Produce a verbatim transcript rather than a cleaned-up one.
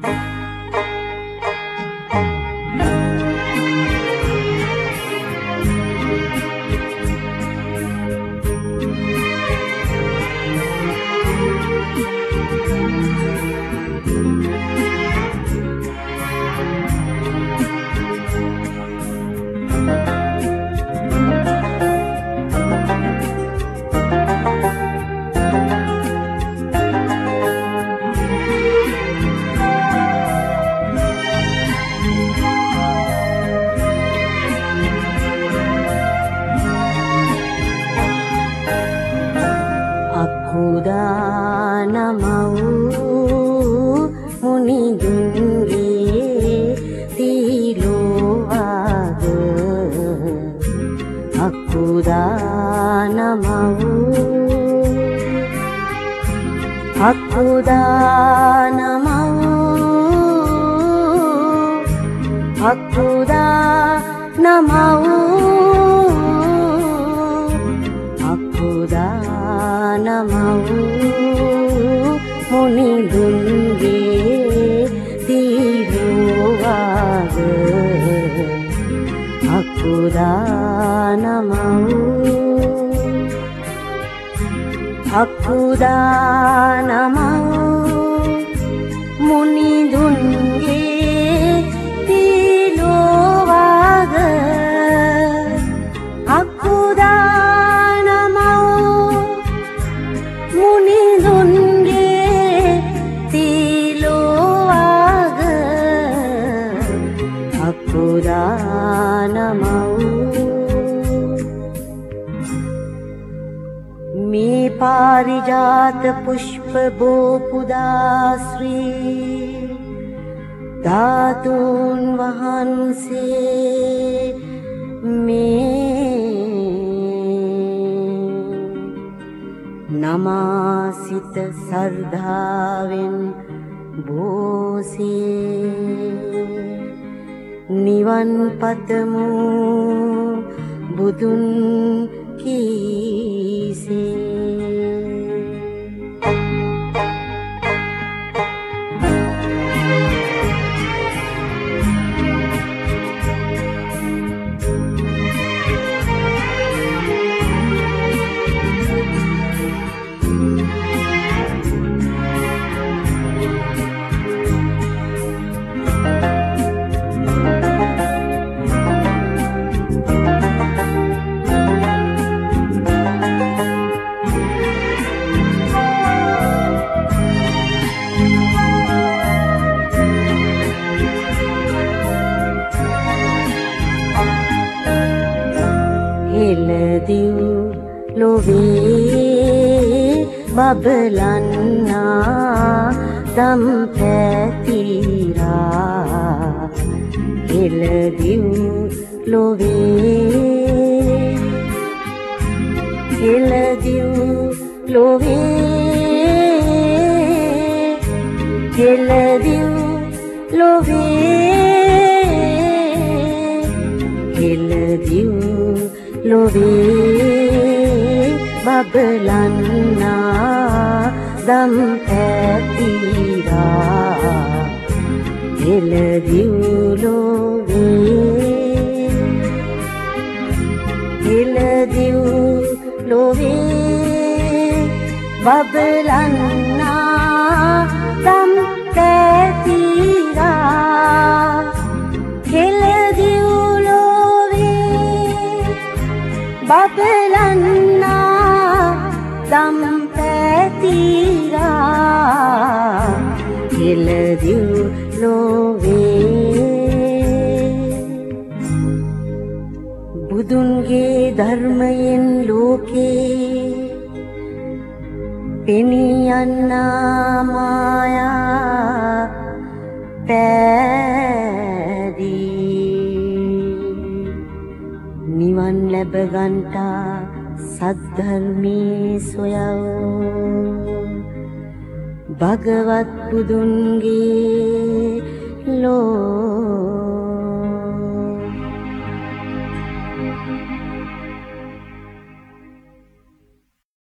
पारिजात पुष्प बोपुदाश्री धातून वහන්සේ මේ නමාසිත සර්ධාවෙන් බෝසේ නිවන් පතමු බුදුන් කීසේ ලොවේ බබලන්නා දම් පැතිරා හෙළදිව් ලොවේ හෙළදිව් ලොවේ හෙළදිව් ලොවේ හෙළදිව් ලොවේ බබලන්නා දම් පැතිරා හෙළදිව් ලොවේ හෙළදිව් ලොවේ බබලන්නා දම් පැතිරා හෙළදිව් බබලන්නා දම් පැතිරා හෙළදිව් ලොවේ බුදුන්ගේ ධර්මයෙන් ලෝකේ පෙනී යන්නා මායා පැදී නිවන් ලැබ ගන්ටා සද්ධර්මී සොයව භගවත් බුදුන්ගේ ලෝ